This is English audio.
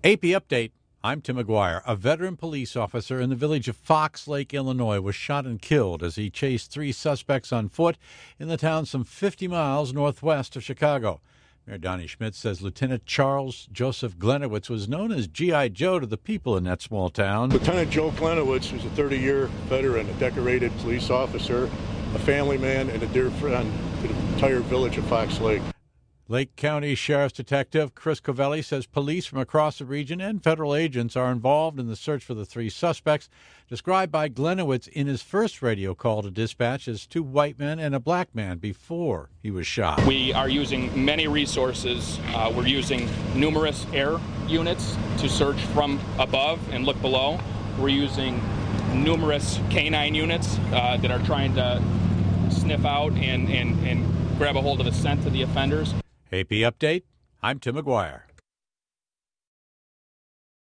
AP Update. I'm Tim McGuire. A veteran police officer in the village of Fox Lake, Illinois, was shot and killed as he chased three suspects on foot in the town some 50 miles northwest of Chicago. Mayor Donnie Schmidt says Lieutenant Charles Joseph Glenowitz was known as G.I. Joe to the people in that small town. Lieutenant Joe Glenowitz, who's a 30-year veteran, a decorated police officer, a family man, and a dear friend to the entire village of Fox Lake. Lake County Sheriff's Detective Chris Covelli says police from across the region and federal agents are involved in the search for the three suspects, described by Glenowitz in his first radio call to dispatch as two white men and a black man before he was shot. We are using many resources. We're using numerous air units to search from above and look below. We're using numerous canine units that are trying to sniff out and grab a hold of the scent of the offenders. AP Update, I'm Tim McGuire.